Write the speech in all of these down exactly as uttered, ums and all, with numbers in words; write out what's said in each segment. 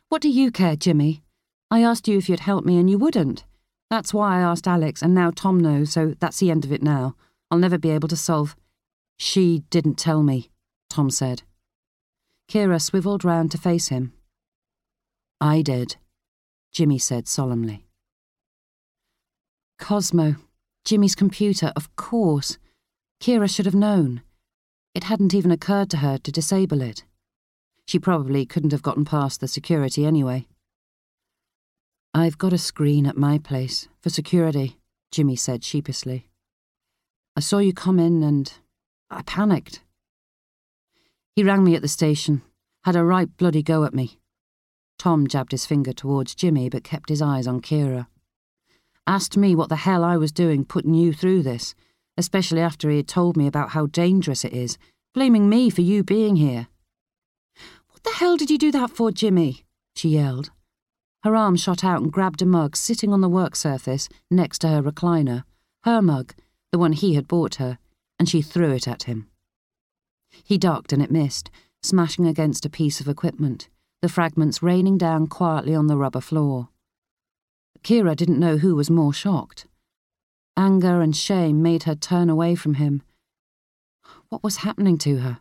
What do you care, Jimmy? I asked you if you'd help me and you wouldn't. That's why I asked Alex, and now Tom knows, so that's the end of it now. I'll never be able to solve—" "She didn't tell me," Tom said. Kira swivelled round to face him. "I did," Jimmy said solemnly. Cosmo. Jimmy's computer, of course. Kira should have known. It hadn't even occurred to her to disable it. She probably couldn't have gotten past the security anyway. "I've got a screen at my place, for security," Jimmy said sheepishly. "I saw you come in and I panicked." "He rang me at the station, had a right bloody go at me." Tom jabbed his finger towards Jimmy but kept his eyes on Kira. "Asked me what the hell I was doing putting you through this, especially after he had told me about how dangerous it is, blaming me for you being here." "What the hell did you do that for, Jimmy?" she yelled. Her arm shot out and grabbed a mug sitting on the work surface next to her recliner, her mug, the one he had bought her, and she threw it at him. He ducked and it missed, smashing against a piece of equipment, the fragments raining down quietly on the rubber floor. Kira didn't know who was more shocked. Anger and shame made her turn away from him. What was happening to her?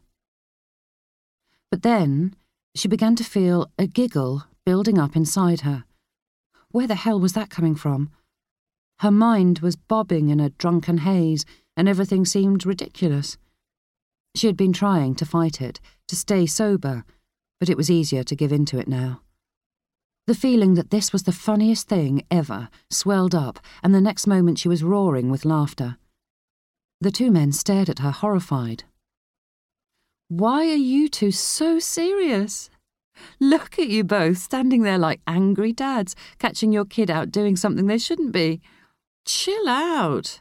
But then she began to feel a giggle building up inside her. Where the hell was that coming from? Her mind was bobbing in a drunken haze, and everything seemed ridiculous. She had been trying to fight it, to stay sober, but it was easier to give in to it now. The feeling that this was the funniest thing ever swelled up, and the next moment she was roaring with laughter. The two men stared at her horrified. "Why are you two so serious? Look at you both, standing there like angry dads, catching your kid out doing something they shouldn't be. Chill out."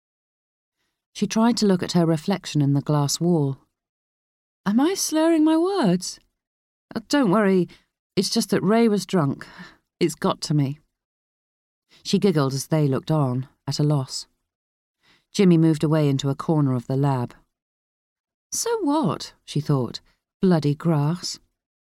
She tried to look at her reflection in the glass wall. "Am I slurring my words? Oh, don't worry, it's just that Ray was drunk. It's got to me." She giggled as they looked on, at a loss. Jimmy moved away into a corner of the lab. So what, she thought, bloody grass.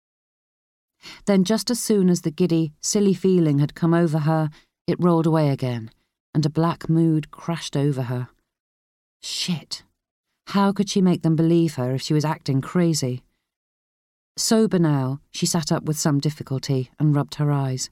Then just as soon as the giddy, silly feeling had come over her, it rolled away again, and a black mood crashed over her. Shit. How could she make them believe her if she was acting crazy? Sober now, she sat up with some difficulty and rubbed her eyes.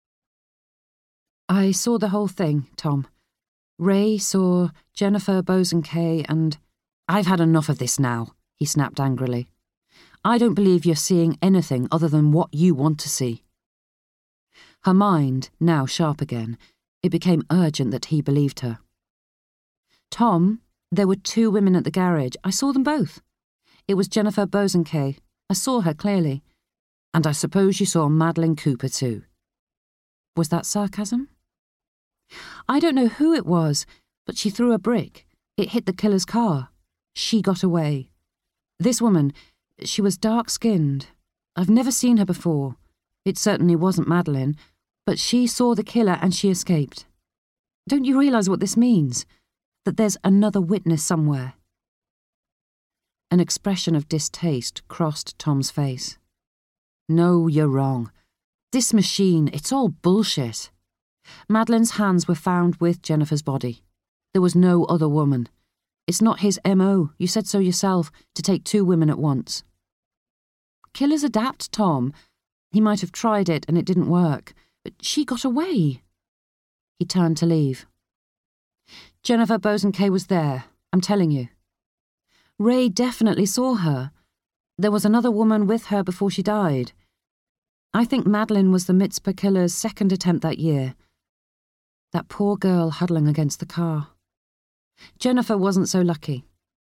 "I saw the whole thing, Tom. Ray saw Jennifer Bosanquet and—" "I've had enough of this now," he snapped angrily. "I don't believe you're seeing anything other than what you want to see." Her mind, now sharp again, it became urgent that he believed her. "Tom, there were two women at the garage. I saw them both. It was Jennifer Bosanquet. I saw her clearly. And I suppose you saw Madeleine Cooper too." Was that sarcasm? "I don't know who it was, but she threw a brick. It hit the killer's car. She got away. This woman, she was dark-skinned. I've never seen her before. It certainly wasn't Madeleine, but she saw the killer and she escaped. Don't you realise what this means? That there's another witness somewhere." An expression of distaste crossed Tom's face. "No, you're wrong. This machine, it's all bullshit. Madeleine's hands were found with Jennifer's body. There was no other woman. It's not his M O, you said so yourself, to take two women at once." "Killers adapt, Tom. He might have tried it and it didn't work, but she got away." He turned to leave. "Jennifer Bosanquet was there, I'm telling you. Ray definitely saw her. There was another woman with her before she died. I think Madeleine was the Mitzpah killer's second attempt that year. That poor girl huddling against the car. Jennifer wasn't so lucky."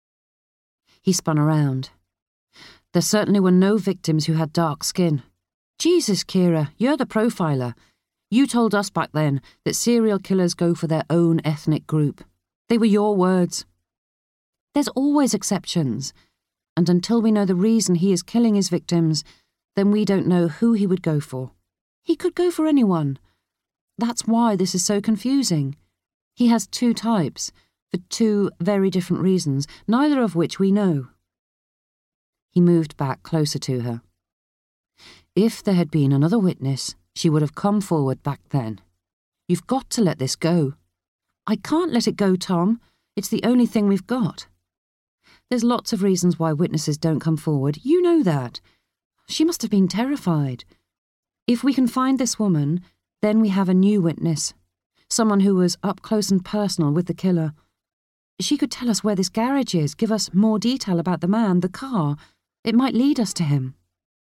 He spun around. "There certainly were no victims who had dark skin. Jesus, Kira, you're the profiler. You told us back then that serial killers go for their own ethnic group. They were your words. There's always exceptions, and until we know the reason he is killing his victims, then we don't know who he would go for. He could go for anyone. That's why this is so confusing. He has two types, for two very different reasons, neither of which we know." He moved back closer to her. If there had been another witness, she would have come forward back then. You've got to let this go. I can't let it go, Tom. It's the only thing we've got. There's lots of reasons why witnesses don't come forward. You know that. She must have been terrified. If we can find this woman, then we have a new witness. Someone who was up close and personal with the killer. She could tell us where this garage is, give us more detail about the man, the car. It might lead us to him.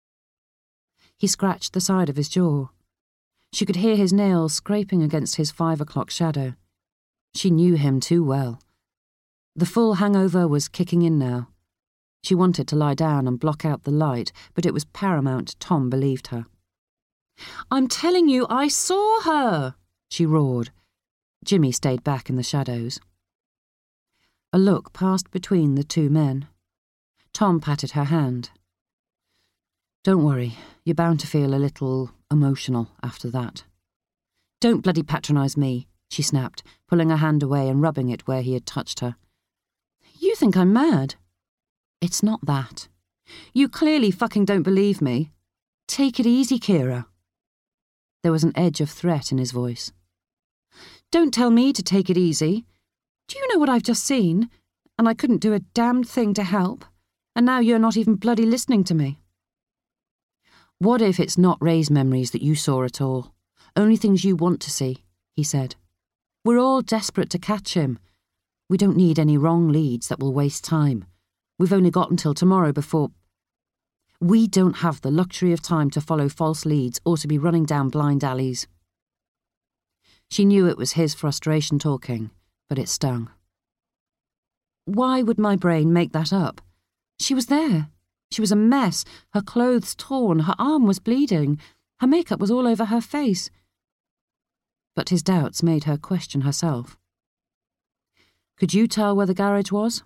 He scratched the side of his jaw. She could hear his nails scraping against his five o'clock shadow. She knew him too well. The full hangover was kicking in now. She wanted to lie down and block out the light, but it was paramount Tom believed her. "I'm telling you, I saw her!" she roared. Jimmy stayed back in the shadows. A look passed between the two men. Tom patted her hand. "Don't worry, you're bound to feel a little emotional after that." "Don't bloody patronise me," she snapped, pulling her hand away and rubbing it where he had touched her. "You think I'm mad?" "It's not that. You clearly fucking don't believe me. Take it easy, Kira." There was an edge of threat in his voice. "Don't tell me to take it easy. Do you know what I've just seen? And I couldn't do a damned thing to help. And now you're not even bloody listening to me." "What if it's not Ray's memories that you saw at all? Only things you want to see," he said. "We're all desperate to catch him. We don't need any wrong leads that will waste time. We've only got until tomorrow before... We don't have the luxury of time to follow false leads or to be running down blind alleys." She knew it was his frustration talking, but it stung. Why would my brain make that up? She was there. She was a mess, her clothes torn, her arm was bleeding, her makeup was all over her face. But his doubts made her question herself. "Could you tell where the garage was?"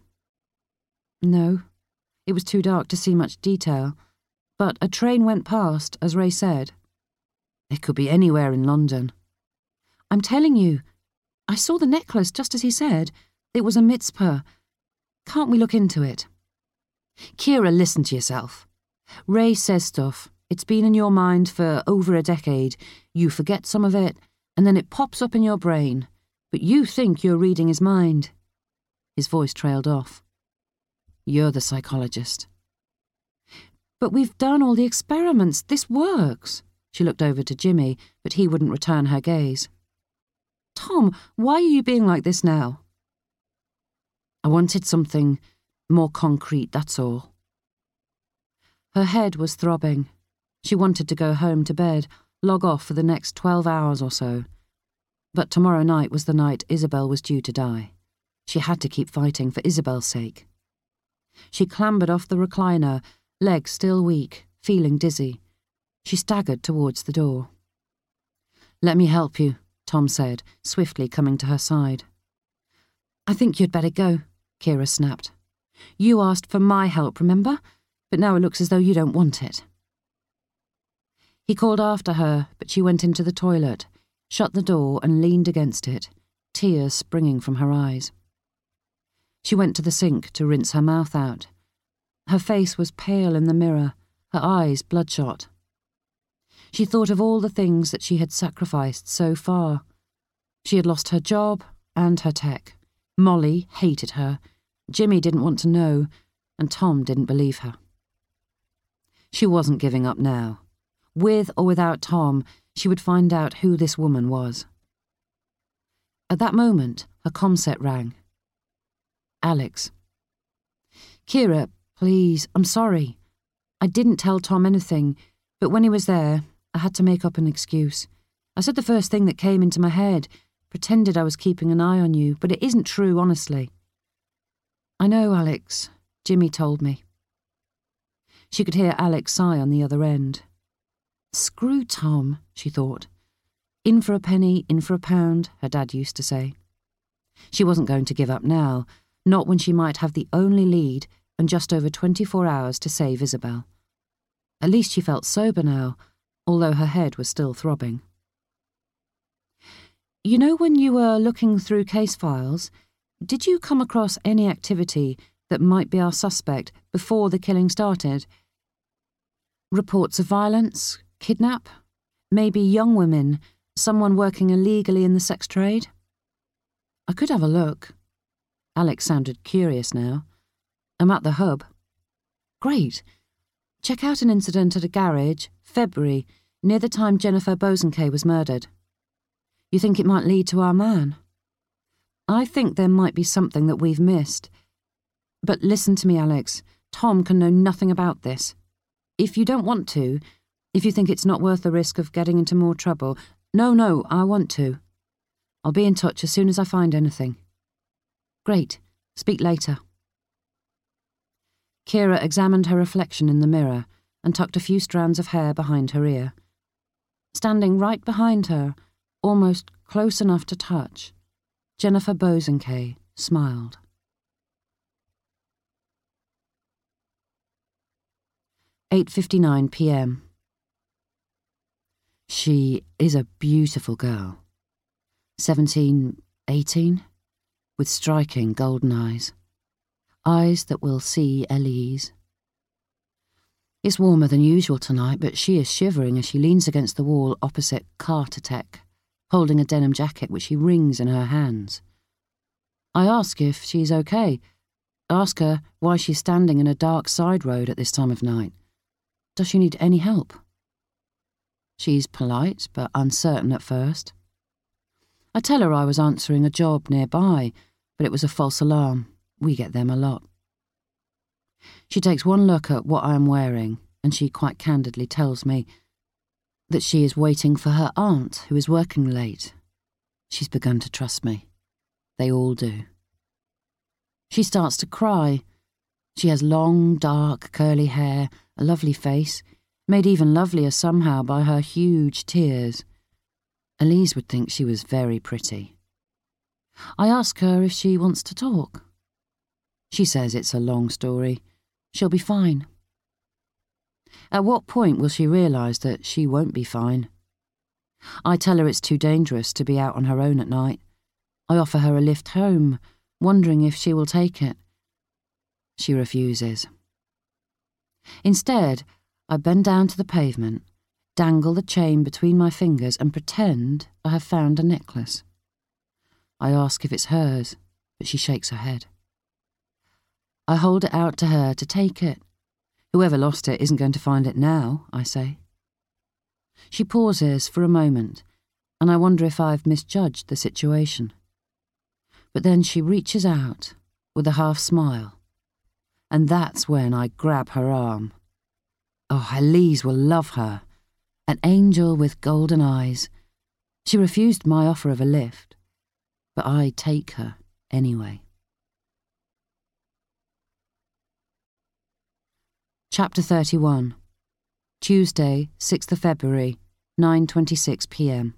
"No. It was too dark to see much detail, but a train went past, as Ray said." "It could be anywhere in London." "I'm telling you. I saw the necklace just as he said. It was a mitzvah. Can't we look into it?" "Kira, listen to yourself. Ray says stuff. It's been in your mind for over a decade. You forget some of it, and then it pops up in your brain. But you think you're reading his mind." His voice trailed off. "You're the psychologist." "But we've done all the experiments. This works." She looked over to Jimmy, but he wouldn't return her gaze. "Tom, why are you being like this now?" "I wanted something more concrete, that's all." Her head was throbbing. She wanted to go home to bed, log off for the next twelve hours or so. But tomorrow night was the night Isabel was due to die. She had to keep fighting for Isabel's sake. She clambered off the recliner, legs still weak, feeling dizzy. She staggered towards the door. "Let me help you," Tom said, swiftly coming to her side. "I think you'd better go," Kira snapped. "You asked for my help, remember? But now it looks as though you don't want it." He called after her, but she went into the toilet, shut the door and leaned against it, tears springing from her eyes. She went to the sink to rinse her mouth out. Her face was pale in the mirror, her eyes bloodshot. She thought of all the things that she had sacrificed so far. She had lost her job and her tech. Molly hated her. Jimmy didn't want to know, and Tom didn't believe her. She wasn't giving up now. With or without Tom, she would find out who this woman was. At that moment, her comset rang. Alex. "Kira, please, I'm sorry. I didn't tell Tom anything, but when he was there, I had to make up an excuse. I said the first thing that came into my head, pretended I was keeping an eye on you, but it isn't true, honestly." "I know, Alex. Jimmy told me." She could hear Alex sigh on the other end. Screw Tom, she thought. In for a penny, in for a pound, her dad used to say. She wasn't going to give up now, not when she might have the only lead and just over twenty-four hours to save Isabel. At least she felt sober now, although her head was still throbbing. "You know, when you were looking through case files, did you come across any activity that might be our suspect before the killing started?" Reports of violence, kidnap, maybe young women, someone working illegally in the sex trade. I could have a look. Alex sounded curious now. I'm at the hub. Great. Check out an incident at a garage, February, near the time Jennifer Bosanquet was murdered. You think it might lead to our man? I think there might be something that we've missed. But listen to me, Alex. Tom can know nothing about this. If you don't want to, if you think it's not worth the risk of getting into more trouble, no, no, I want to. I'll be in touch as soon as I find anything. Great. Speak later. Kira examined her reflection in the mirror and tucked a few strands of hair behind her ear. Standing right behind her, almost close enough to touch, Jennifer Bosanquet smiled. eight fifty-nine p m She is a beautiful girl. Seventeen, eighteen, with striking golden eyes. Eyes that will see Elise. It's warmer than usual tonight, but she is shivering as she leans against the wall opposite Carter-Tech, holding a denim jacket which she wrings in her hands. I ask if she's okay. Ask her why she's standing in a dark side road at this time of night. Does she need any help? She's polite, but uncertain at first. I tell her I was answering a job nearby, but it was a false alarm. We get them a lot. She takes one look at what I am wearing, and she quite candidly tells me that she is waiting for her aunt, who is working late. She's begun to trust me. They all do. She starts to cry. She has long, dark, curly hair, a lovely face, made even lovelier somehow by her huge tears. Elise would think she was very pretty. I ask her if she wants to talk. She says it's a long story. She'll be fine. At what point will she realise that she won't be fine? I tell her it's too dangerous to be out on her own at night. I offer her a lift home, wondering if she will take it. She refuses. Instead, I bend down to the pavement, dangle the chain between my fingers and pretend I have found a necklace. I ask if it's hers, but she shakes her head. I hold it out to her to take it. Whoever lost it isn't going to find it now, I say. She pauses for a moment, and I wonder if I've misjudged the situation. But then she reaches out with a half smile, and that's when I grab her arm. Oh, Elise will love her. An angel with golden eyes. She refused my offer of a lift, but I take her anyway. Chapter thirty-one. Tuesday, sixth of February, nine twenty-six p m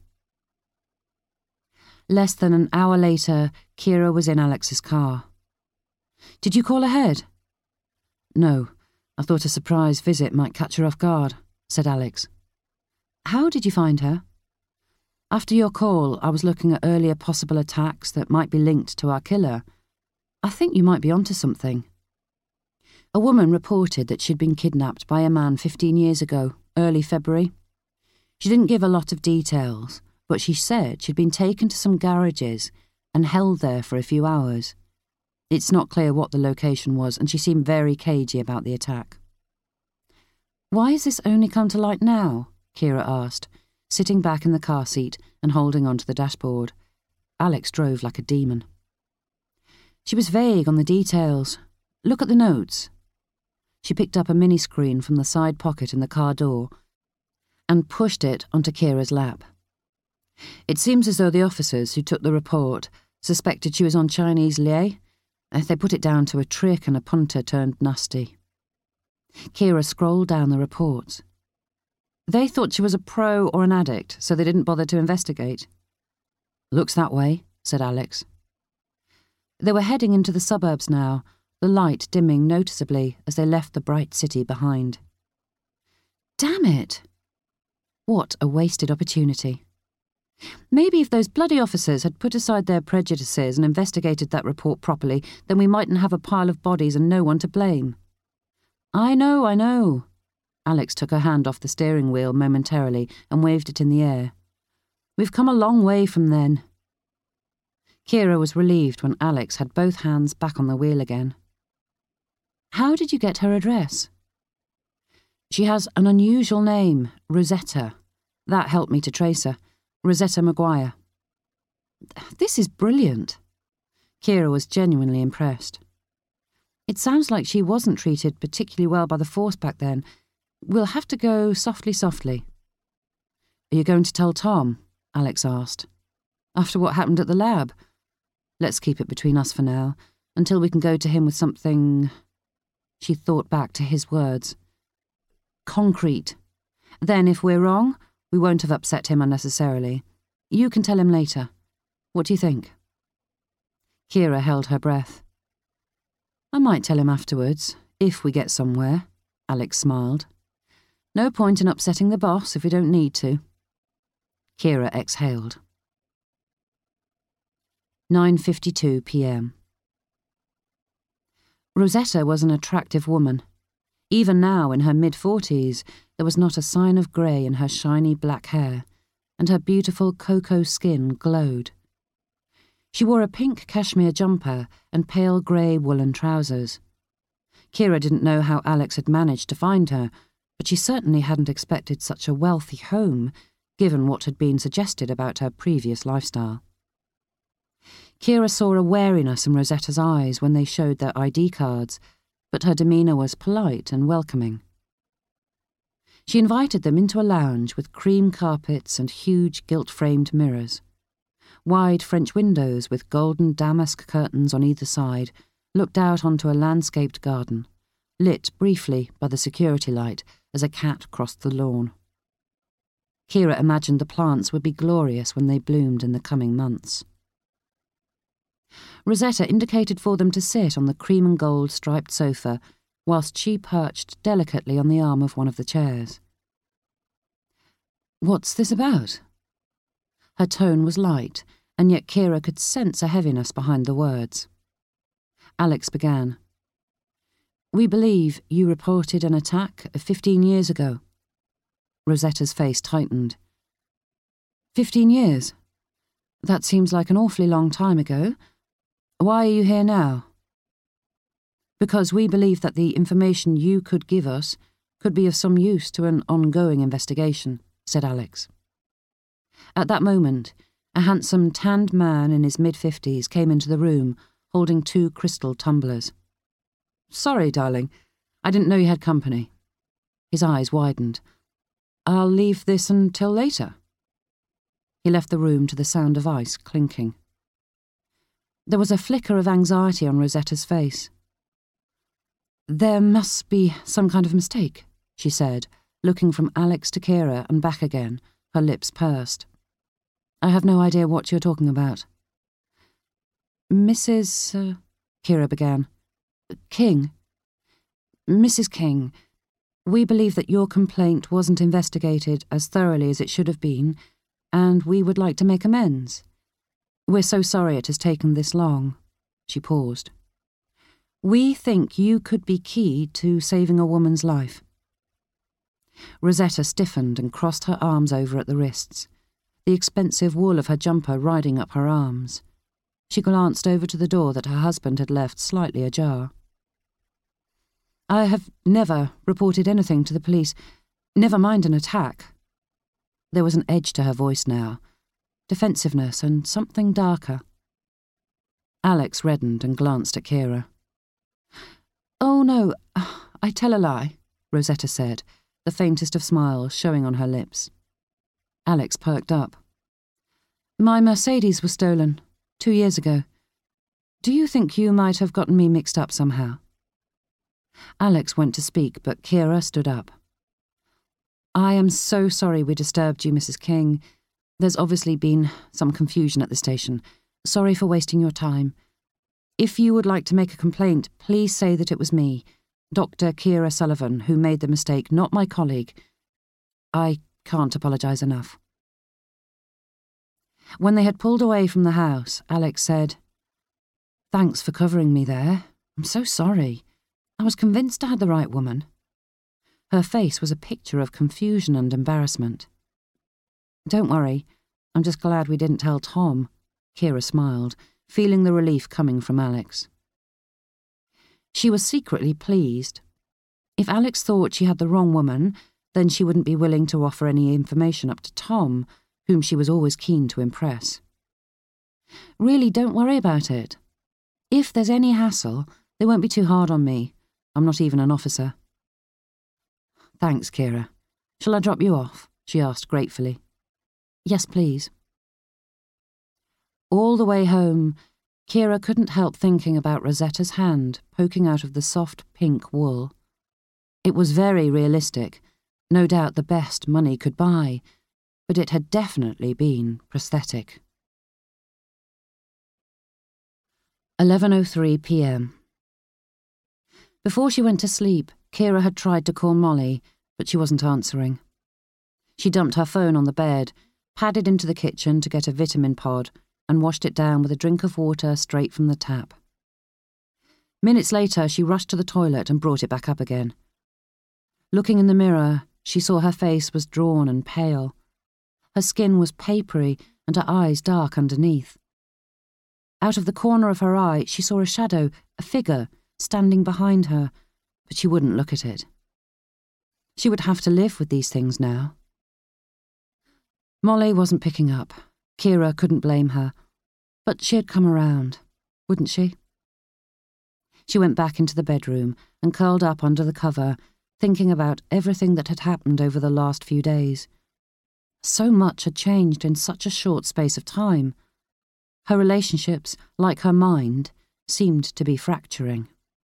Less than an hour later, Kira was in Alex's car. Did you call ahead? No, I thought a surprise visit might catch her off guard, said Alex. How did you find her? After your call, I was looking at earlier possible attacks that might be linked to our killer. I think you might be onto something. A woman reported that she'd been kidnapped by a man fifteen years ago, early February. She didn't give a lot of details, but she said she'd been taken to some garages and held there for a few hours. It's not clear what the location was, and she seemed very cagey about the attack. Why has this only come to light now? Kira asked, sitting back in the car seat and holding onto the dashboard. Alex drove like a demon. She was vague on the details. Look at the notes. She picked up a mini-screen from the side pocket in the car door and pushed it onto Kira's lap. It seems as though the officers who took the report suspected she was on Chinese liais. They put it down to a trick and a punter turned nasty. Kira scrolled down the reports. They thought she was a pro or an addict, so they didn't bother to investigate. Looks that way, said Alex. They were heading into the suburbs now, the light dimming noticeably as they left the bright city behind. Damn it! What a wasted opportunity. Maybe if those bloody officers had put aside their prejudices and investigated that report properly, then we mightn't have a pile of bodies and no one to blame. I know, I know. Alex took her hand off the steering wheel momentarily and waved it in the air. We've come a long way from then. Kira was relieved when Alex had both hands back on the wheel again. How did you get her address? She has an unusual name, Rosetta. That helped me to trace her. Rosetta Maguire. This is brilliant. Kira was genuinely impressed. It sounds like she wasn't treated particularly well by the force back then. We'll have to go softly, softly. Are you going to tell Tom? Alex asked. After what happened at the lab? Let's keep it between us for now, until we can go to him with something... She thought back to his words. Concrete. Then, if we're wrong, we won't have upset him unnecessarily. You can tell him later. What do you think? Kira held her breath. I might tell him afterwards, if we get somewhere, Alex smiled. No point in upsetting the boss if we don't need to. Kira exhaled. nine fifty-two p m Rosetta was an attractive woman. Even now, in her mid-forties, there was not a sign of grey in her shiny black hair, and her beautiful cocoa skin glowed. She wore a pink cashmere jumper and pale grey woolen trousers. Kira didn't know how Alex had managed to find her, but she certainly hadn't expected such a wealthy home, given what had been suggested about her previous lifestyle. Kira saw a wariness in Rosetta's eyes when they showed their I D cards, but her demeanour was polite and welcoming. She invited them into a lounge with cream carpets and huge gilt-framed mirrors. Wide French windows with golden damask curtains on either side looked out onto a landscaped garden, lit briefly by the security light as a cat crossed the lawn. Kira imagined the plants would be glorious when they bloomed in the coming months. Rosetta indicated for them to sit on the cream and gold striped sofa whilst she perched delicately on the arm of one of the chairs. What's this about? Her tone was light, and yet Kira could sense a heaviness behind the words. Alex began. We believe you reported an attack fifteen years ago. Rosetta's face tightened. Fifteen years? That seems like an awfully long time ago. Why are you here now? Because we believe that the information you could give us could be of some use to an ongoing investigation, said Alex. At that moment, a handsome, tanned man in his mid-fifties came into the room, holding two crystal tumblers. Sorry, darling. I didn't know you had company. His eyes widened. I'll leave this until later. He left the room to the sound of ice clinking. There was a flicker of anxiety on Rosetta's face. There must be some kind of mistake, she said, looking from Alex to Kira and back again, her lips pursed. I have no idea what you're talking about. Missus Uh, Kira began. King. Missus King, we believe that your complaint wasn't investigated as thoroughly as it should have been, and we would like to make amends. We're so sorry it has taken this long. She paused. We think you could be key to saving a woman's life. Rosetta stiffened and crossed her arms over at the wrists, the expensive wool of her jumper riding up her arms. She glanced over to the door that her husband had left slightly ajar. I have never reported anything to the police, never mind an attack. There was an edge to her voice now, defensiveness and something darker. Alex reddened and glanced at Kira. Oh, no, I tell a lie, Rosetta said, the faintest of smiles showing on her lips. Alex perked up. My Mercedes was stolen, two years ago. Do you think you might have gotten me mixed up somehow? Alex went to speak, but Kira stood up. I am so sorry we disturbed you, Missus King. There's obviously been some confusion at the station. Sorry for wasting your time. If you would like to make a complaint, please say that it was me, Doctor Kira Sullivan, who made the mistake, not my colleague. I can't apologise enough. When they had pulled away from the house, Alex said, Thanks for covering me there. I'm so sorry. I was convinced I had the right woman. Her face was a picture of confusion and embarrassment. "Don't worry, I'm just glad we didn't tell Tom," Kira smiled, feeling the relief coming from Alex. She was secretly pleased. If Alex thought she had the wrong woman, then she wouldn't be willing to offer any information up to Tom, whom she was always keen to impress. "Really, don't worry about it. If there's any hassle, they won't be too hard on me. I'm not even an officer." "Thanks, Kira. Shall I drop you off?" she asked gratefully. "Yes, please." All the way home, Kira couldn't help thinking about Rosetta's hand poking out of the soft pink wool. It was very realistic, no doubt the best money could buy, but it had definitely been prosthetic. eleven oh three p m Before she went to sleep, Kira had tried to call Molly, but she wasn't answering. She dumped her phone on the bed, padded into the kitchen to get a vitamin pod, and washed it down with a drink of water straight from the tap. Minutes later, she rushed to the toilet and brought it back up again. Looking in the mirror, she saw her face was drawn and pale. Her skin was papery and her eyes dark underneath. Out of the corner of her eye, she saw a shadow, a figure, standing behind her, but she wouldn't look at it. She would have to live with these things now. Molly wasn't picking up. Kira couldn't blame her, but she had come around, wouldn't she? She went back into the bedroom and curled up under the cover, thinking about everything that had happened over the last few days. So much had changed in such a short space of time. Her relationships, like her mind, seemed to be fracturing.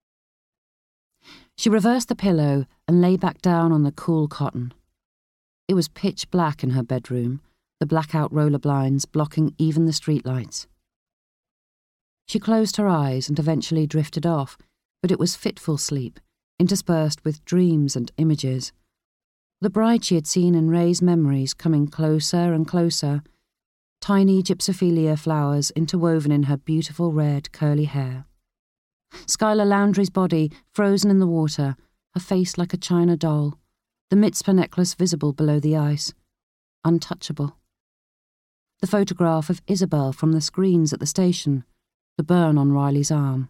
She reversed the pillow and lay back down on the cool cotton. It was pitch black in her bedroom, the blackout roller blinds blocking even the streetlights. She closed her eyes and eventually drifted off, but it was fitful sleep, interspersed with dreams and images. The bride she had seen in Ray's memories coming closer and closer, tiny gypsophilia flowers interwoven in her beautiful red curly hair. Skylar Laundry's body frozen in the water, her face like a china doll, the mitzvah necklace visible below the ice, untouchable. The photograph of Isabel from the screens at the station, the burn on Riley's arm.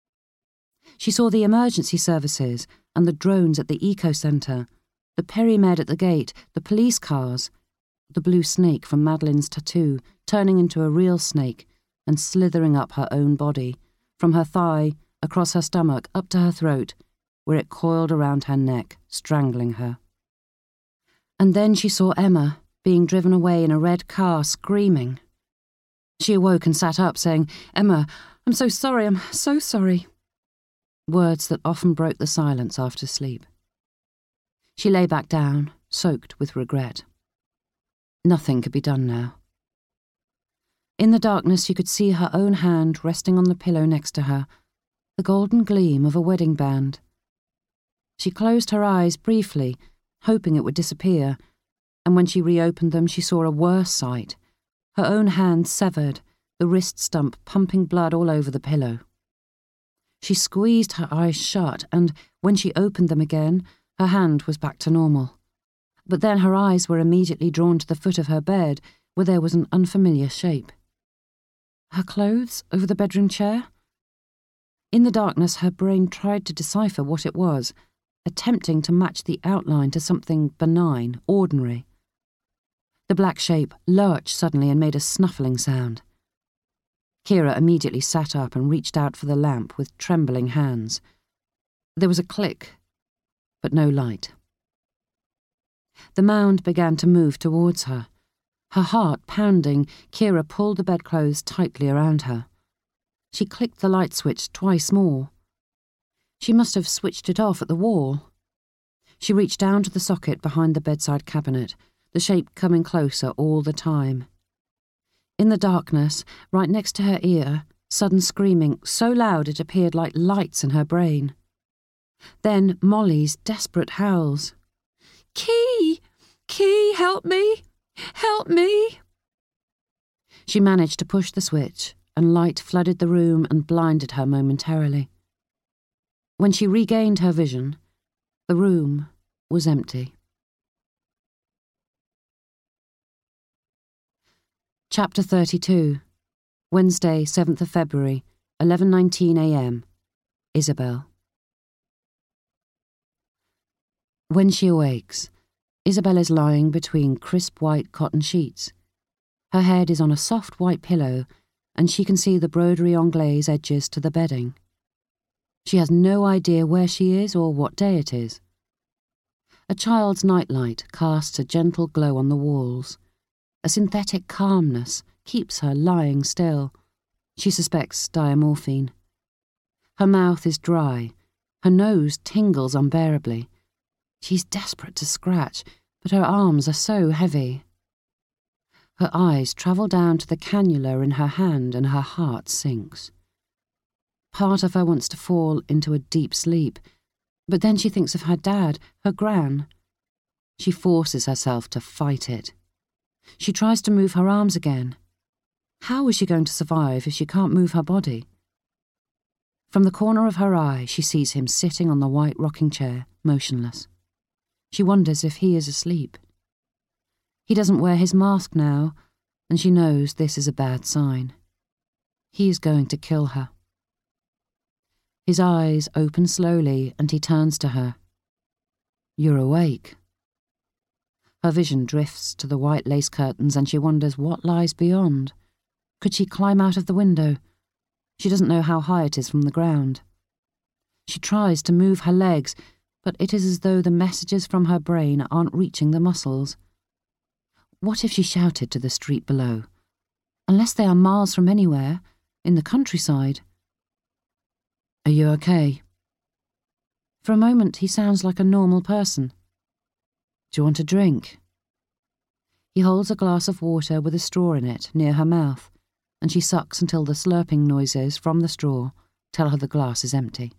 She saw the emergency services and the drones at the eco-centre, the peri-med at the gate, the police cars, the blue snake from Madeline's tattoo turning into a real snake and slithering up her own body, from her thigh, across her stomach, up to her throat, where it coiled around her neck, strangling her. And then she saw Emma being driven away in a red car, screaming. She awoke and sat up, saying, "Emma, I'm so sorry, I'm so sorry." Words that often broke the silence after sleep. She lay back down, soaked with regret. Nothing could be done now. In the darkness, she could see her own hand resting on the pillow next to her, the golden gleam of a wedding band. She closed her eyes briefly, hoping it would disappear, and when she reopened them, she saw a worse sight. Her own hand severed, the wrist stump pumping blood all over the pillow. She squeezed her eyes shut, and when she opened them again, her hand was back to normal. But then her eyes were immediately drawn to the foot of her bed, where there was an unfamiliar shape. Her clothes over the bedroom chair? In the darkness, her brain tried to decipher what it was, attempting to match the outline to something benign, ordinary. The black shape lurched suddenly and made a snuffling sound. Kira immediately sat up and reached out for the lamp with trembling hands. There was a click, but no light. The mound began to move towards her. Her heart pounding, Kira pulled the bedclothes tightly around her. She clicked the light switch twice more. She must have switched it off at the wall. She reached down to the socket behind the bedside cabinet, the shape coming closer all the time. In the darkness, right next to her ear, sudden screaming, so loud it appeared like lights in her brain. Then Molly's desperate howls. "Key! Key, help me! Help me!" She managed to push the switch, and light flooded the room and blinded her momentarily. When she regained her vision, the room, was empty. Chapter thirty-two. Wednesday, seventh of February, eleven nineteen a m. Isabel. When she awakes, Isabel is lying between crisp white cotton sheets. Her head is on a soft white pillow, and she can see the broderie anglaise edges to the bedding. She has no idea where she is or what day it is. A child's nightlight casts a gentle glow on the walls. A synthetic calmness keeps her lying still. She suspects diamorphine. Her mouth is dry. Her nose tingles unbearably. She's desperate to scratch, but her arms are so heavy. Her eyes travel down to the cannula in her hand and her heart sinks. Part of her wants to fall into a deep sleep, but then she thinks of her dad, her gran. She forces herself to fight it. She tries to move her arms again. How is she going to survive if she can't move her body? From the corner of her eye, she sees him sitting on the white rocking chair, motionless. She wonders if he is asleep. He doesn't wear his mask now, and she knows this is a bad sign. He is going to kill her. His eyes open slowly, and he turns to her. "You're awake." Her vision drifts to the white lace curtains, and she wonders what lies beyond. Could she climb out of the window? She doesn't know how high it is from the ground. She tries to move her legs, but it is as though the messages from her brain aren't reaching the muscles. What if she shouted to the street below? Unless they are miles from anywhere, in the countryside. "Are you okay?" For a moment he sounds like a normal person. "Do you want a drink?" He holds a glass of water with a straw in it near her mouth, and she sucks until the slurping noises from the straw tell her the glass is empty.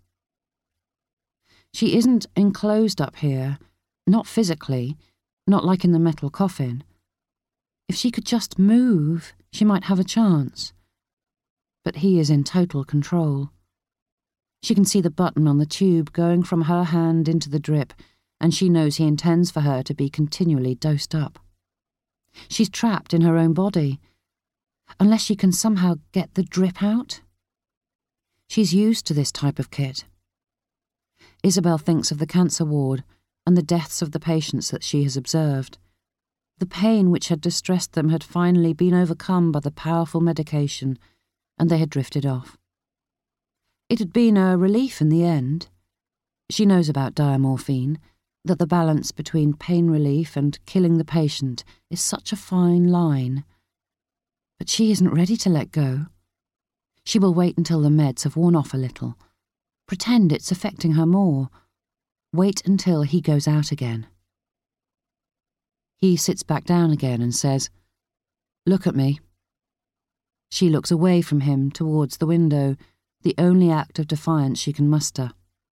She isn't enclosed up here, not physically, not like in the metal coffin. If she could just move, she might have a chance. But he is in total control. She can see the button on the tube going from her hand into the drip, and she knows he intends for her to be continually dosed up. She's trapped in her own body, unless she can somehow get the drip out. She's used to this type of kit. Isabel thinks of the cancer ward and the deaths of the patients that she has observed. The pain which had distressed them had finally been overcome by the powerful medication, and they had drifted off. It had been a relief in the end. She knows about diamorphine, that the balance between pain relief and killing the patient is such a fine line. But she isn't ready to let go. She will wait until the meds have worn off a little, pretend it's affecting her more, wait until he goes out again. He sits back down again and says, "Look at me." She looks away from him towards the window, the only act of defiance she can muster.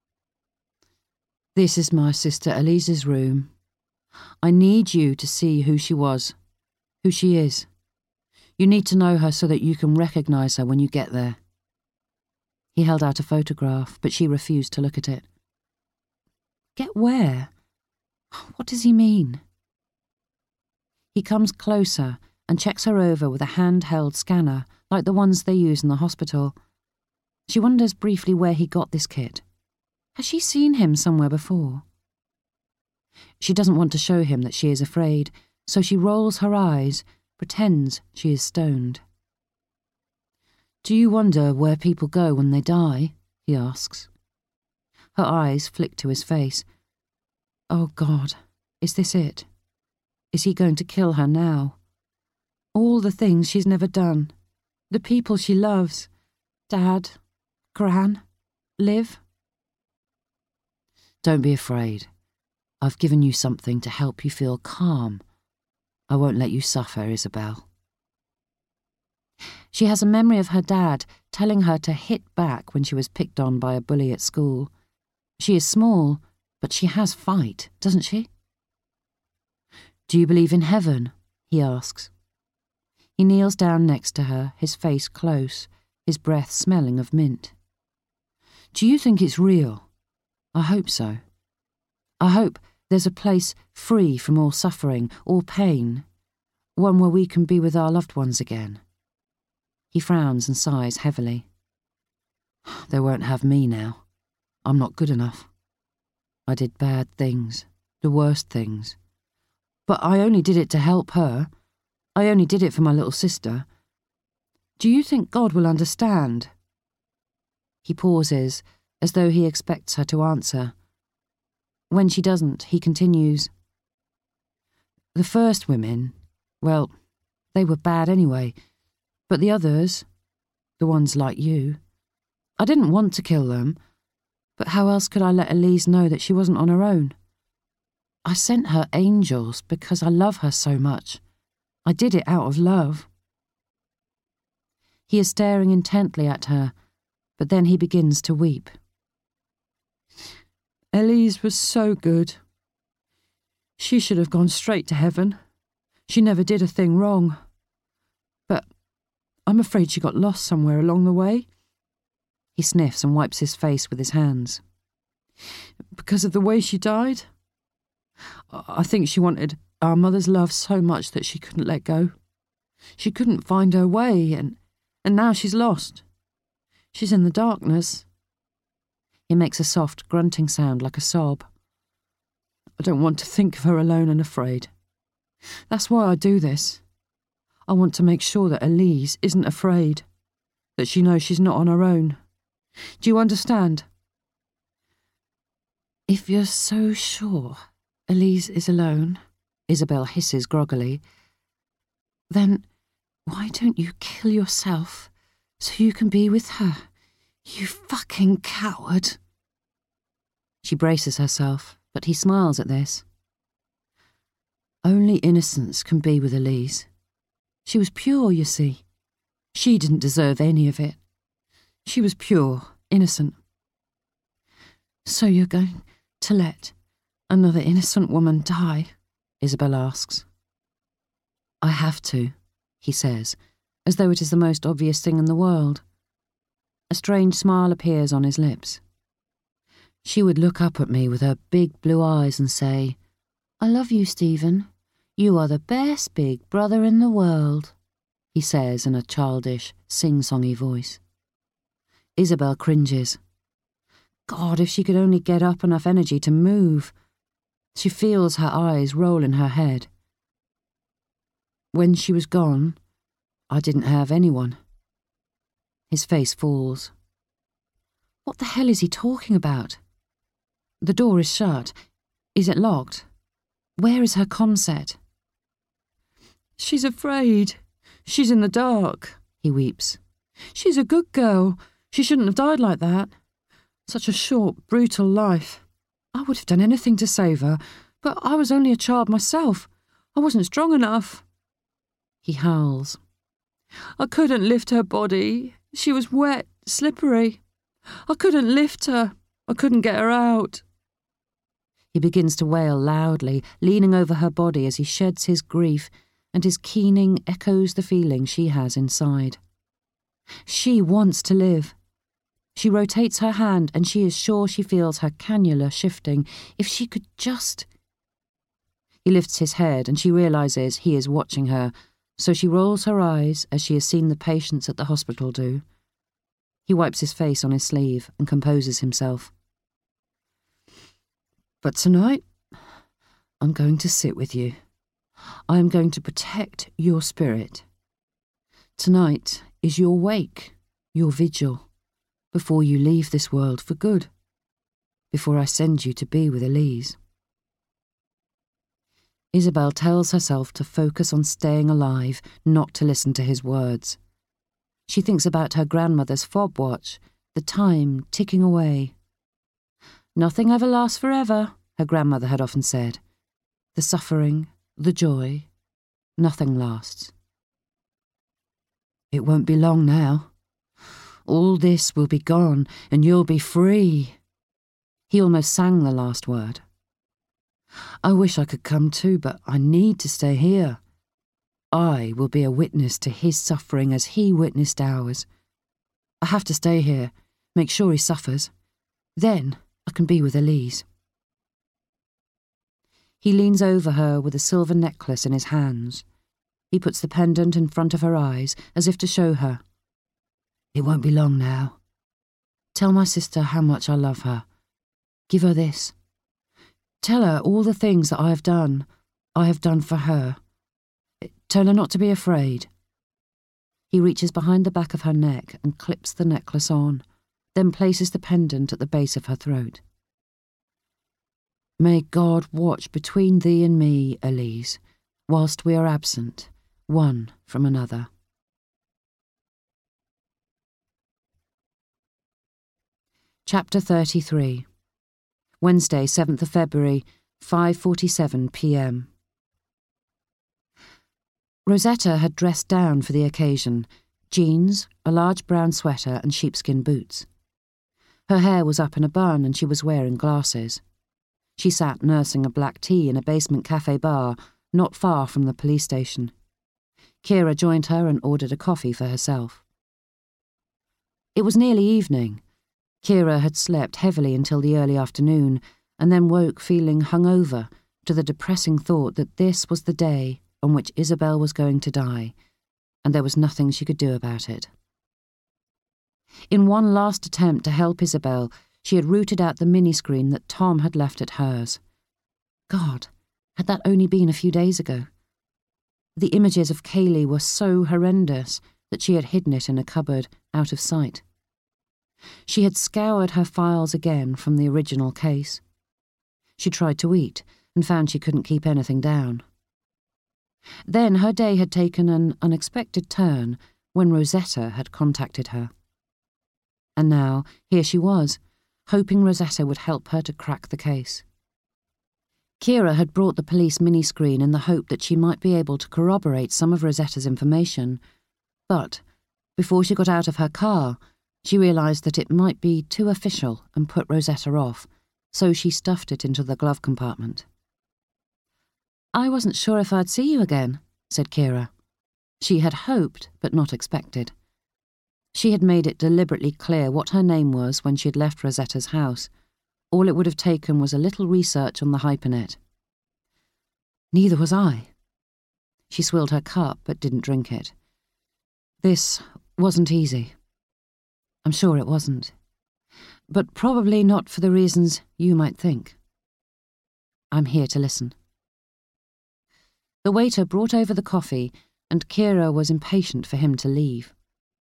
"This is my sister Elise's room. I need you to see who she was, who she is. You need to know her so that you can recognize her when you get there." He held out a photograph, but she refused to look at it. Get where? What does he mean? He comes closer and checks her over with a handheld scanner, like the ones they use in the hospital. She wonders briefly where he got this kit. Has she seen him somewhere before? She doesn't want to show him that she is afraid, so she rolls her eyes, pretends she is stoned. "Do you wonder where people go when they die?" he asks. Her eyes flick to his face. Oh God, is this it? Is he going to kill her now? All the things she's never done, the people she loves, Dad, Gran, Liv. "Don't be afraid. I've given you something to help you feel calm. I won't let you suffer, Isabel." She has a memory of her dad telling her to hit back when she was picked on by a bully at school. She is small, but she has fight, doesn't she? "Do you believe in heaven?" he asks. He kneels down next to her, his face close, his breath smelling of mint. "Do you think it's real? I hope so. I hope There's a place free from all suffering, all pain, one where we can be with our loved ones again. He frowns and sighs heavily. They won't have me now. I'm not good enough. I did bad things, the worst things. But I only did it to help her. I only did it for my little sister. Do you think God will understand? He pauses, as though he expects her to answer. When she doesn't, he continues. The first women, well, they were bad anyway. But the others, the ones like you, I didn't want to kill them. But how else could I let Elise know that she wasn't on her own? I sent her angels because I love her so much. I did it out of love. He is staring intently at her, but then he begins to weep. Elise was so good. She should have gone straight to heaven. She never did a thing wrong. But I'm afraid she got lost somewhere along the way. He sniffs and wipes his face with his hands. Because of the way she died? I think she wanted our mother's love so much that she couldn't let go. She couldn't find her way, and, and now she's lost. She's in the darkness. He makes a soft, grunting sound like a sob. I don't want to think of her alone and afraid. That's why I do this. I want to make sure that Elise isn't afraid, that she knows she's not on her own. Do you understand? If you're so sure Elise is alone, Isabel hisses groggily, then why don't you kill yourself so you can be with her? You fucking coward. She braces herself, but he smiles at this. Only innocence can be with Elise. She was pure, you see. She didn't deserve any of it. She was pure, innocent. So you're going to let another innocent woman die? Isabel asks. I have to, he says, as though it is the most obvious thing in the world. A strange smile appears on his lips. She would look up at me with her big blue eyes and say, I love you, Stephen. You are the best big brother in the world, he says in a childish, sing-songy voice. Isabel cringes. God, if she could only get up enough energy to move. She feels her eyes roll in her head. When she was gone, I didn't have anyone. His face falls. What the hell is he talking about? The door is shut. Is it locked? Where is her comm set? She's afraid. She's in the dark, he weeps. She's a good girl. She shouldn't have died like that. Such a short, brutal life. I would have done anything to save her, but I was only a child myself. I wasn't strong enough. He howls. I couldn't lift her body. She was wet, slippery. I couldn't lift her. I couldn't get her out. He begins to wail loudly, leaning over her body as he sheds his grief, and his keening echoes the feeling she has inside. She wants to live. She rotates her hand and she is sure she feels her cannula shifting. If she could just... He lifts his head and she realises he is watching her, so she rolls her eyes as she has seen the patients at the hospital do. He wipes his face on his sleeve and composes himself. But tonight, I'm going to sit with you. I am going to protect your spirit. Tonight is your wake, your vigil, before you leave this world for good, before I send you to be with Elise. Isabel tells herself to focus on staying alive, not to listen to his words. She thinks about her grandmother's fob watch, the time ticking away. Nothing ever lasts forever, her grandmother had often said. The suffering, the joy, nothing lasts. It won't be long now. All this will be gone, and you'll be free. He almost sang the last word. I wish I could come too, but I need to stay here. I will be a witness to his suffering as he witnessed ours. I have to stay here, make sure he suffers. Then I can be with Elise. He leans over her with a silver necklace in his hands. He puts the pendant in front of her eyes as if to show her. It won't be long now. Tell my sister how much I love her. Give her this. Tell her all the things that I have done, I have done for her. Tell her not to be afraid. He reaches behind the back of her neck and clips the necklace on, then places the pendant at the base of her throat. May God watch between thee and me, Elise, whilst we are absent, one from another. Chapter thirty-three. Wednesday, seventh of February, five forty-seven p m Rosetta had dressed down for the occasion, jeans, a large brown sweater and sheepskin boots. Her hair was up in a bun and she was wearing glasses. She sat nursing a black tea in a basement cafe bar not far from the police station. Kira joined her and ordered a coffee for herself. It was nearly evening. Kira had slept heavily until the early afternoon and then woke feeling hungover to the depressing thought that this was the day on which Isabel was going to die, and there was nothing she could do about it. In one last attempt to help Isabel, she had rooted out the mini-screen that Tom had left at hers. God, had that only been a few days ago? The images of Kaylee were so horrendous that she had hidden it in a cupboard, out of sight. She had scoured her files again from the original case. She tried to eat and found she couldn't keep anything down. Then her day had taken an unexpected turn when Rosetta had contacted her. And now, here she was, hoping Rosetta would help her to crack the case. Kira had brought the police mini-screen in the hope that she might be able to corroborate some of Rosetta's information, but, before she got out of her car, she realised that it might be too official and put Rosetta off, so she stuffed it into the glove compartment. I wasn't sure if I'd see you again, said Kira. She had hoped, but not expected. She had made it deliberately clear what her name was when she had left Rosetta's house. All it would have taken was a little research on the hypernet. Neither was I. She swilled her cup, but didn't drink it. This wasn't easy. I'm sure it wasn't. But probably not for the reasons you might think. I'm here to listen. The waiter brought over the coffee, and Kira was impatient for him to leave.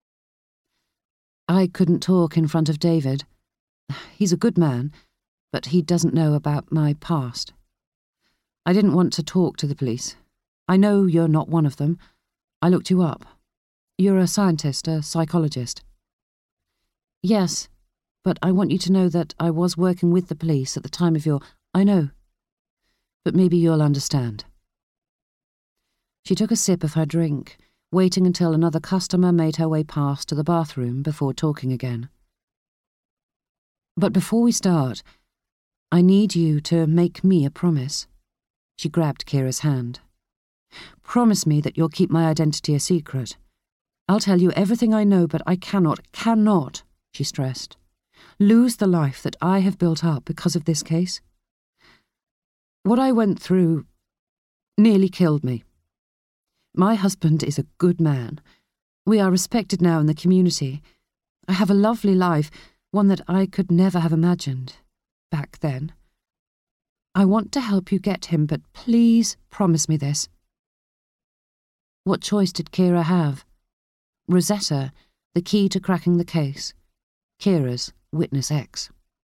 I couldn't talk in front of David. He's a good man, but he doesn't know about my past. I didn't want to talk to the police. I know you're not one of them. I looked you up. You're a scientist, a psychologist. Yes, but I want you to know that I was working with the police at the time of your... I know. But maybe you'll understand. She took a sip of her drink, waiting until another customer made her way past to the bathroom before talking again. But before we start, I need you to make me a promise. She grabbed Kira's hand. Promise me that you'll keep my identity a secret. I'll tell you everything I know, but I cannot, cannot, she stressed, lose the life that I have built up because of this case. What I went through nearly killed me. My husband is a good man. We are respected now in the community. I have a lovely life, one that I could never have imagined back then. I want to help you get him, but please promise me this. What choice did Kira have? Rosetta, the key to cracking the case. Kira's witness X.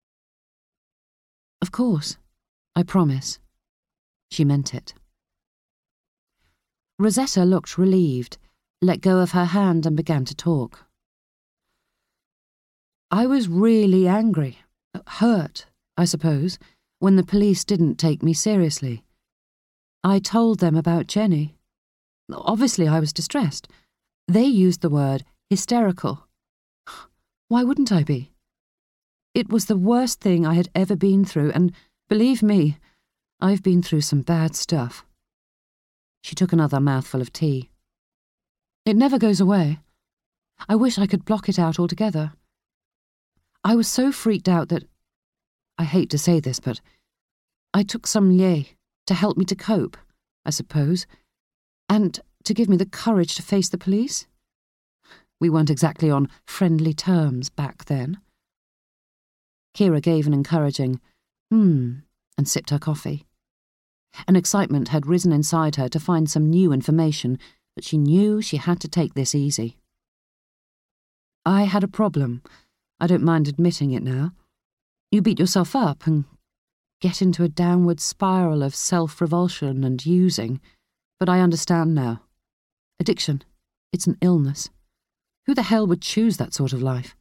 Of course. I promise. She meant it. Rosetta looked relieved, let go of her hand and began to talk. I was really angry, hurt, I suppose, when the police didn't take me seriously. I told them about Jenny. Obviously I was distressed. They used the word hysterical. Why wouldn't I be? It was the worst thing I had ever been through, and believe me, I've been through some bad stuff. She took another mouthful of tea. It never goes away. I wish I could block it out altogether. I was so freaked out that, I hate to say this, but I took some lye, To help me to cope, I suppose, and to give me the courage to face the police. We weren't exactly on friendly terms back then. Kira gave an encouraging, hmm, and sipped her coffee. An excitement had risen inside her to find some new information, but she knew she had to take this easy. I had a problem. I don't mind admitting it now. You beat yourself up and get into a downward spiral of self-revulsion and using, but I understand now. Addiction. It's an illness. Who the hell would choose that sort of life?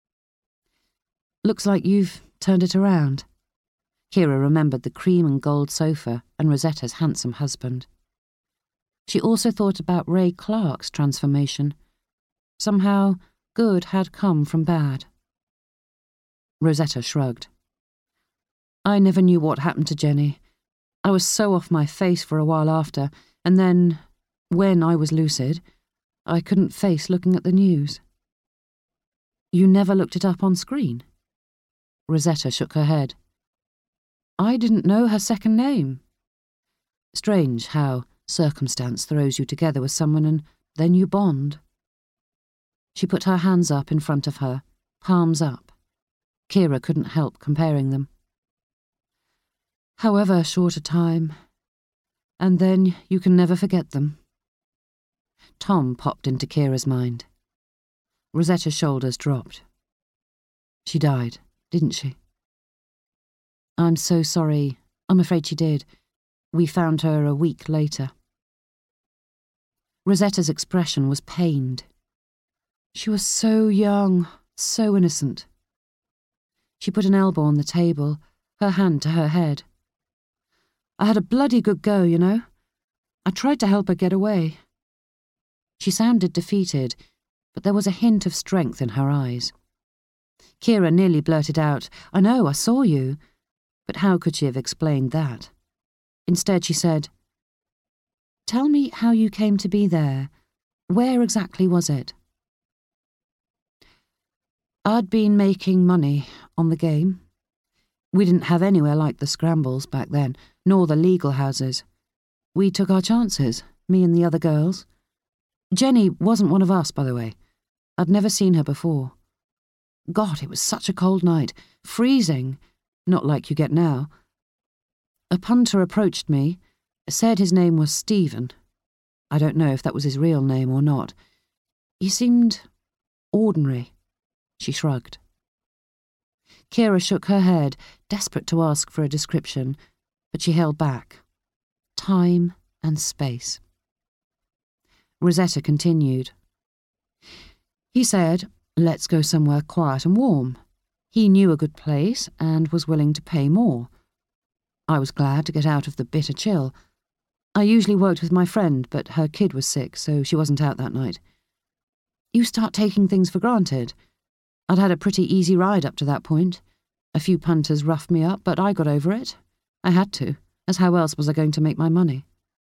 Looks like you've turned it around. Kira remembered the cream and gold sofa and Rosetta's handsome husband. She also thought about Ray Clark's transformation. Somehow, good had come from bad. Rosetta shrugged. I never knew what happened to Jenny. I was so off my face for a while after, and then, when I was lucid, I couldn't face looking at the news. You never looked it up on screen? Rosetta shook her head. I didn't know her second name. Strange how circumstance throws you together with someone and then you bond. She put her hands up in front of her, palms up. Kira couldn't help comparing them. However short a time, and then you can never forget them. Tom popped into Kira's mind. Rosetta's shoulders dropped. She died, didn't she? I'm so sorry. I'm afraid she did. We found her a week later. Rosetta's expression was pained. She was so young, so innocent. She put an elbow on the table, her hand to her head. I had a bloody good go, you know. I tried to help her get away. She sounded defeated, but there was a hint of strength in her eyes. Kira nearly blurted out, I know, I saw you. But how could she have explained that? Instead she said, Tell me how you came to be there. Where exactly was it? I'd been making money on the game. We didn't have anywhere like the Scrambles back then, nor the legal houses. We took our chances, me and the other girls. Jenny wasn't one of us, by the way. I'd never seen her before. God, it was such a cold night, freezing, not like you get now. A punter approached me, said his name was Stephen. I don't know if that was his real name or not. He seemed ordinary. She shrugged. Kira shook her head, desperate to ask for a description, but she held back. Time and space. Rosetta continued. He said, let's go somewhere quiet and warm. He knew a good place and was willing to pay more. I was glad to get out of the bitter chill. I usually worked with my friend, but her kid was sick, so she wasn't out that night. You start taking things for granted. I'd had a pretty easy ride up to that point. A few punters roughed me up, but I got over it. I had to, as how else was I going to make my money?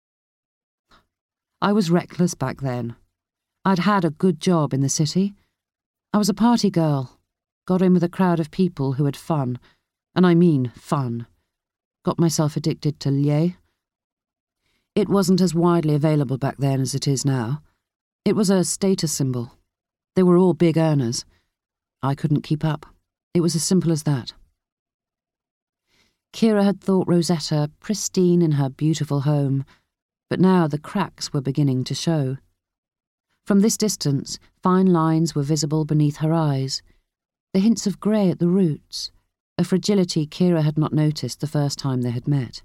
I was reckless back then. I'd had a good job in the city. I was a party girl, got in with a crowd of people who had fun, and I mean fun. Got myself addicted to lié. It wasn't as widely available back then as it is now. It was a status symbol. They were all big earners. I couldn't keep up. It was as simple as that. Kira had thought Rosetta pristine in her beautiful home, but now the cracks were beginning to show. From this distance, fine lines were visible beneath her eyes, the hints of grey at the roots, a fragility Kira had not noticed the first time they had met.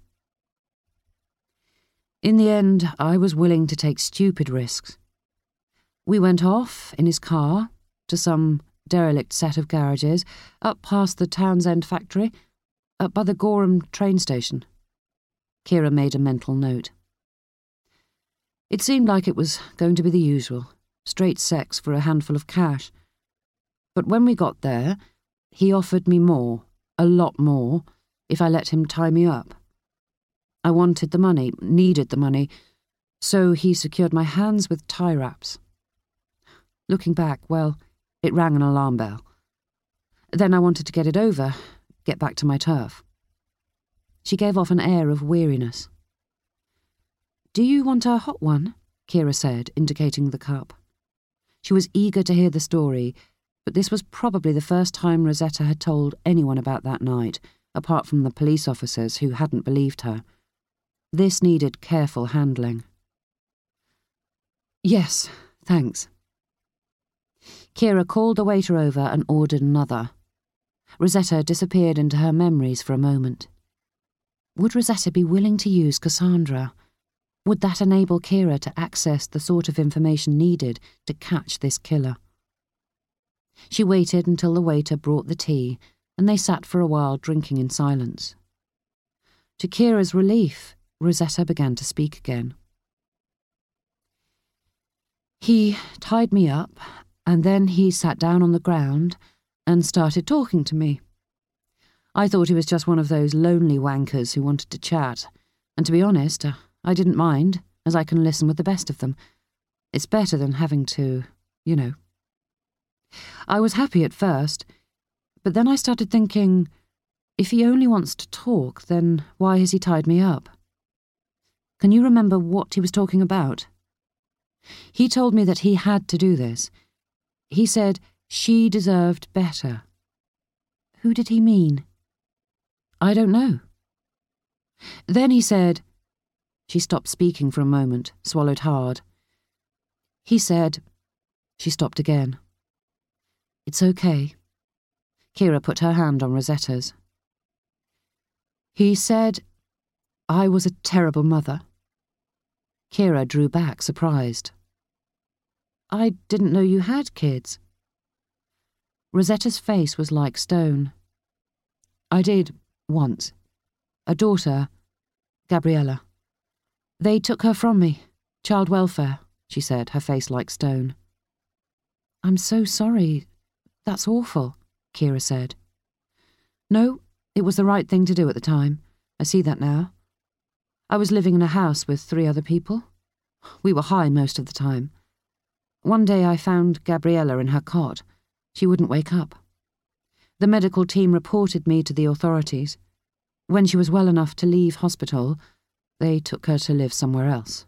In the end, I was willing to take stupid risks. We went off, in his car, to some derelict set of garages, up past the Townsend factory, up by the Gorham train station. Kira made a mental note. It seemed like it was going to be the usual, straight sex for a handful of cash. But when we got there, he offered me more, a lot more, if I let him tie me up. I wanted the money, needed the money, so he secured my hands with tie wraps. Looking back, well, it rang an alarm bell. Then I wanted to get it over, get back to my turf. She gave off an air of weariness. Do you want a hot one? Kira said, indicating the cup. She was eager to hear the story, but this was probably the first time Rosetta had told anyone about that night, apart from the police officers who hadn't believed her. This needed careful handling. Yes, thanks. Kira called the waiter over and ordered another. Rosetta disappeared into her memories for a moment. Would Rosetta be willing to use Cassandra? Would that enable Kira to access the sort of information needed to catch this killer? She waited until the waiter brought the tea, and they sat for a while drinking in silence. To Kira's relief, Rosetta began to speak again. He tied me up, and then he sat down on the ground and started talking to me. I thought he was just one of those lonely wankers who wanted to chat, and to be honest, uh, I didn't mind, as I can listen with the best of them. It's better than having to, you know. I was happy at first, but then I started thinking, if he only wants to talk, then why has he tied me up? Can you remember what he was talking about? He told me that he had to do this. He said she deserved better. Who did he mean? I don't know. Then he said... She stopped speaking for a moment, swallowed hard. He said... She stopped again. It's okay. Kira put her hand on Rosetta's. He said I was a terrible mother. Kira drew back, surprised. I didn't know you had kids. Rosetta's face was like stone. I did, once. A daughter, Gabriella. They took her from me. Child welfare, she said, her face like stone. I'm so sorry. That's awful, Kira said. No, it was the right thing to do at the time. I see that now. I was living in a house with three other people. We were high most of the time. One day I found Gabriella in her cot. She wouldn't wake up. The medical team reported me to the authorities. When she was well enough to leave hospital, they took her to live somewhere else.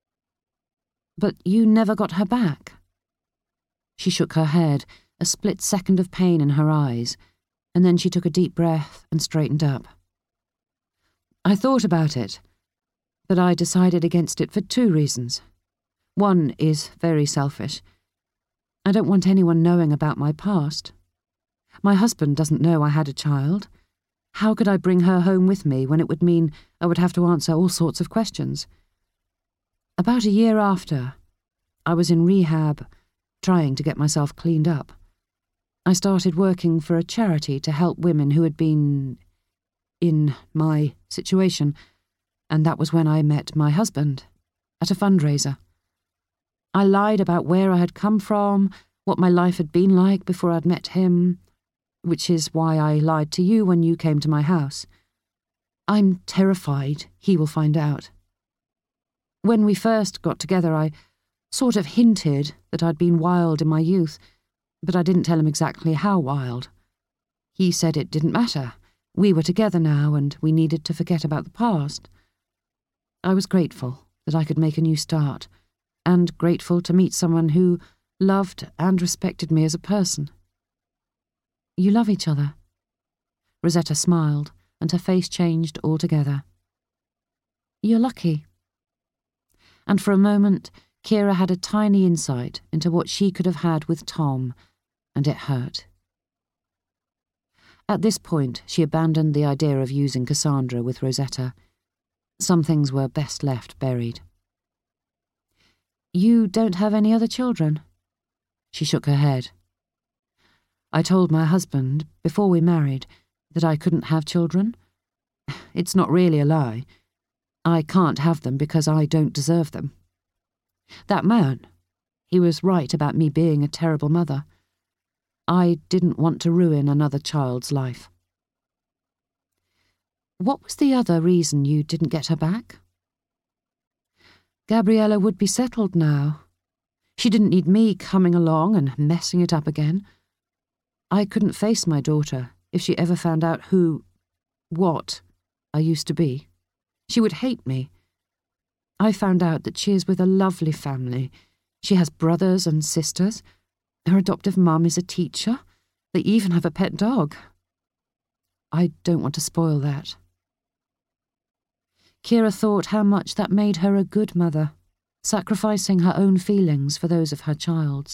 But you never got her back? She shook her head, a split second of pain in her eyes, and then she took a deep breath and straightened up. I thought about it, but I decided against it for two reasons. One is very selfish. I don't want anyone knowing about my past. My husband doesn't know I had a child. How could I bring her home with me when it would mean I would have to answer all sorts of questions? About a year after, I was in rehab, trying to get myself cleaned up. I started working for a charity to help women who had been in my situation, and that was when I met my husband, at a fundraiser. I lied about where I had come from, what my life had been like before I'd met him, which is why I lied to you when you came to my house. I'm terrified he will find out. When we first got together, I sort of hinted that I'd been wild in my youth, but I didn't tell him exactly how wild. He said it didn't matter. We were together now, and we needed to forget about the past. I was grateful that I could make a new start, and grateful to meet someone who loved and respected me as a person. You love each other? Rosetta smiled, and her face changed altogether. You're lucky. And for a moment, Kira had a tiny insight into what she could have had with Tom, and it hurt. At this point, she abandoned the idea of using Cassandra with Rosetta. Some things were best left buried. You don't have any other children? She shook her head. I told my husband, before we married, that I couldn't have children. It's not really a lie. I can't have them because I don't deserve them. That man, he was right about me being a terrible mother. I didn't want to ruin another child's life. What was the other reason you didn't get her back? Gabriella would be settled now. She didn't need me coming along and messing it up again. I couldn't face my daughter if she ever found out who, what, I used to be. She would hate me. I found out that she is with a lovely family. She has brothers and sisters. Her adoptive mum is a teacher. They even have a pet dog. I don't want to spoil that. Kira thought how much that made her a good mother, sacrificing her own feelings for those of her child's.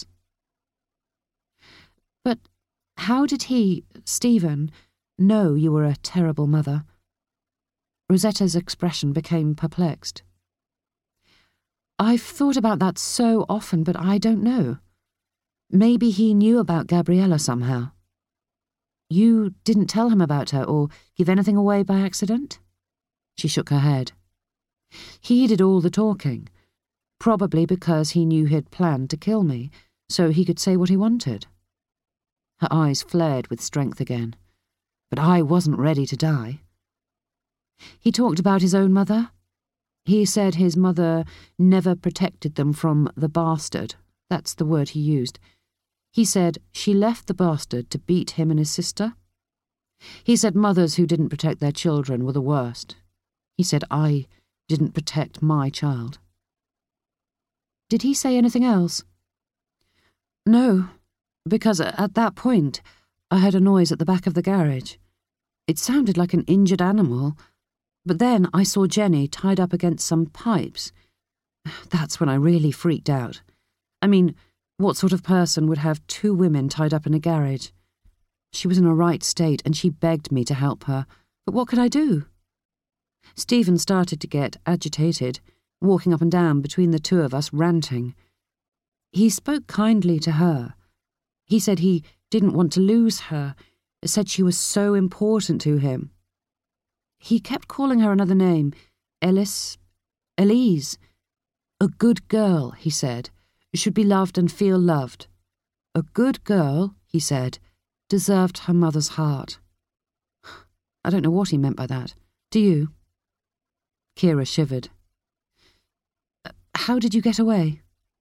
But how did he, Stephen, know you were a terrible mother? Rosetta's expression became perplexed. I've thought about that so often, but I don't know. Maybe he knew about Gabriella somehow. You didn't tell him about her or give anything away by accident? She shook her head. He did all the talking, probably because he knew he'd planned to kill me, so he could say what he wanted. Her eyes flared with strength again. But I wasn't ready to die. He talked about his own mother. He said his mother never protected them from the bastard. That's the word he used. He said she left the bastard to beat him and his sister. He said mothers who didn't protect their children were the worst. He said I didn't protect my child. Did he say anything else? No, because at that point I heard a noise at the back of the garage. It sounded like an injured animal, but then I saw Jenny tied up against some pipes. That's when I really freaked out. I mean, what sort of person would have two women tied up in a garage? She was in a right state and she begged me to help her, but what could I do? Stephen started to get agitated, walking up and down between the two of us, ranting. He spoke kindly to her. He said he didn't want to lose her, said she was so important to him. He kept calling her another name, Ellis, Elise. A good girl, he said, should be loved and feel loved. A good girl, he said, deserved her mother's heart. I don't know what he meant by that. Do you? Kira shivered. How did you get away?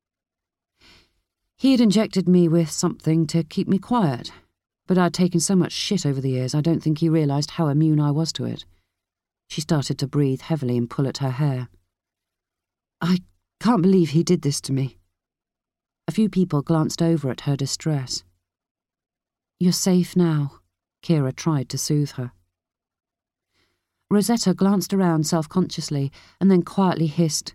He had injected me with something to keep me quiet, but I'd taken so much shit over the years I don't think he realised how immune I was to it. She started to breathe heavily and pull at her hair. I can't believe he did this to me. A few people glanced over at her distress. You're safe now, Kira tried to soothe her. Rosetta glanced around self-consciously and then quietly hissed.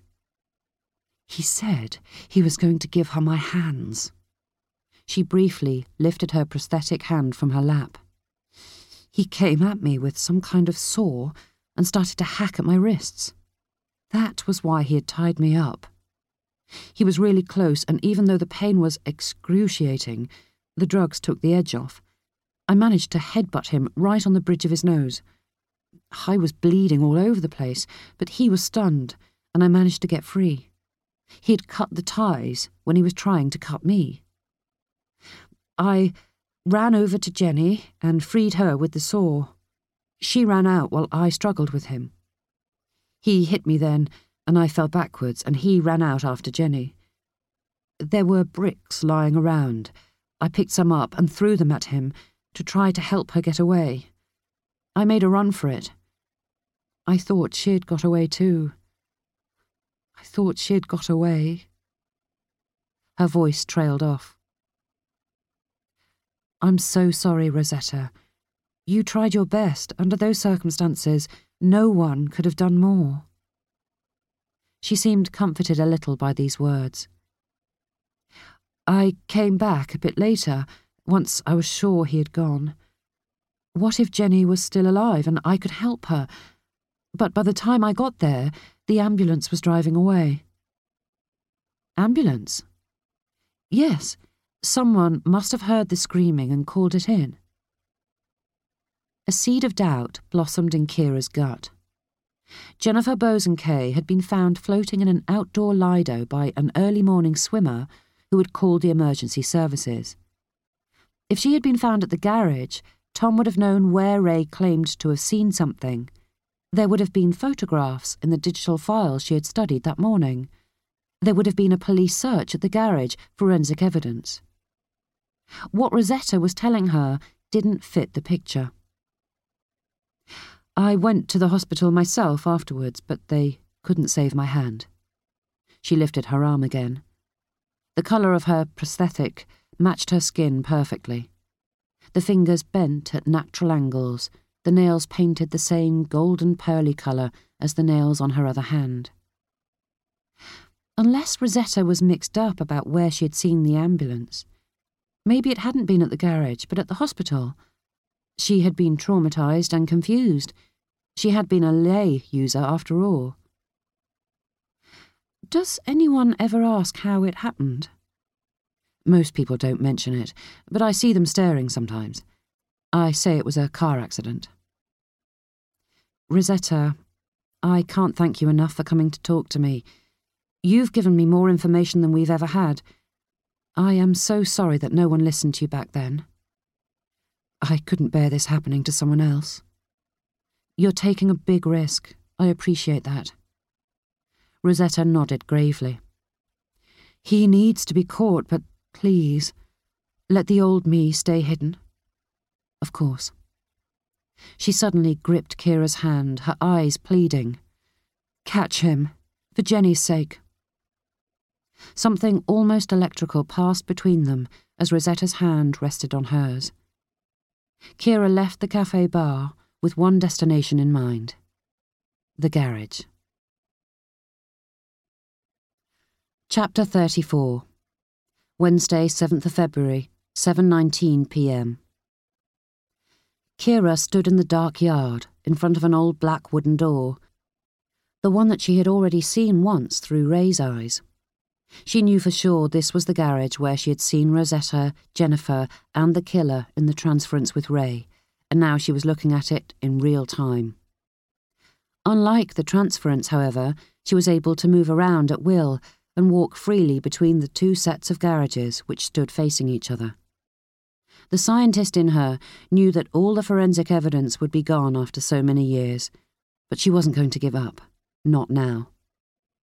He said he was going to give her my hands. She briefly lifted her prosthetic hand from her lap. He came at me with some kind of saw and started to hack at my wrists. That was why he had tied me up. He was really close, and even though the pain was excruciating, the drugs took the edge off. I managed to headbutt him right on the bridge of his nose. I was bleeding all over the place, but he was stunned, and I managed to get free. He had cut the ties when he was trying to cut me. I ran over to Jenny and freed her with the saw. She ran out while I struggled with him. He hit me then, and I fell backwards, and he ran out after Jenny. There were bricks lying around. I picked some up and threw them at him to try to help her get away. I made a run for it. I thought she'd got away too. I thought she'd got away. Her voice trailed off. I'm so sorry, Rosetta. You tried your best. Under those circumstances, no one could have done more. She seemed comforted a little by these words. I came back a bit later, once I was sure he had gone. What if Jenny was still alive and I could help her? But by the time I got there, the ambulance was driving away. Ambulance? Yes, someone must have heard the screaming and called it in. A seed of doubt blossomed in Kira's gut. Jennifer Bosanquet had been found floating in an outdoor lido by an early morning swimmer who had called the emergency services. If she had been found at the garage, Tom would have known where Ray claimed to have seen something. There would have been photographs in the digital files she had studied that morning. There would have been a police search at the garage, forensic evidence. What Rosetta was telling her didn't fit the picture. I went to the hospital myself afterwards, but they couldn't save my hand, She lifted her arm again. The colour of her prosthetic matched her skin perfectly. The fingers bent at natural angles, the nails painted the same golden pearly colour as the nails on her other hand. Unless Rosetta was mixed up about where she had seen the ambulance. Maybe it hadn't been at the garage, but at the hospital. She had been traumatised and confused. She had been a lay user after all. Does anyone ever ask how it happened? Most people don't mention it, but I see them staring sometimes. I say it was a car accident. Rosetta, I can't thank you enough for coming to talk to me. You've given me more information than we've ever had. I am so sorry that no one listened to you back then. I couldn't bear this happening to someone else. You're taking a big risk. I appreciate that. Rosetta nodded gravely. He needs to be caught, but please, let the old me stay hidden. Of course. She suddenly gripped Kira's hand, her eyes pleading. Catch him, for Jenny's sake. Something almost electrical passed between them as Rosetta's hand rested on hers. Kira left the cafe bar with one destination in mind. The garage. Chapter thirty-four. Wednesday, seventh of February, seven nineteen p m Kira stood in the dark yard, in front of an old black wooden door, the one that she had already seen once through Ray's eyes. She knew for sure this was the garage where she had seen Rosetta, Jennifer, and the killer in the transference with Ray, and now she was looking at it in real time. Unlike the transference, however, she was able to move around at will and walk freely between the two sets of garages which stood facing each other. The scientist in her knew that all the forensic evidence would be gone after so many years, but she wasn't going to give up. Not now.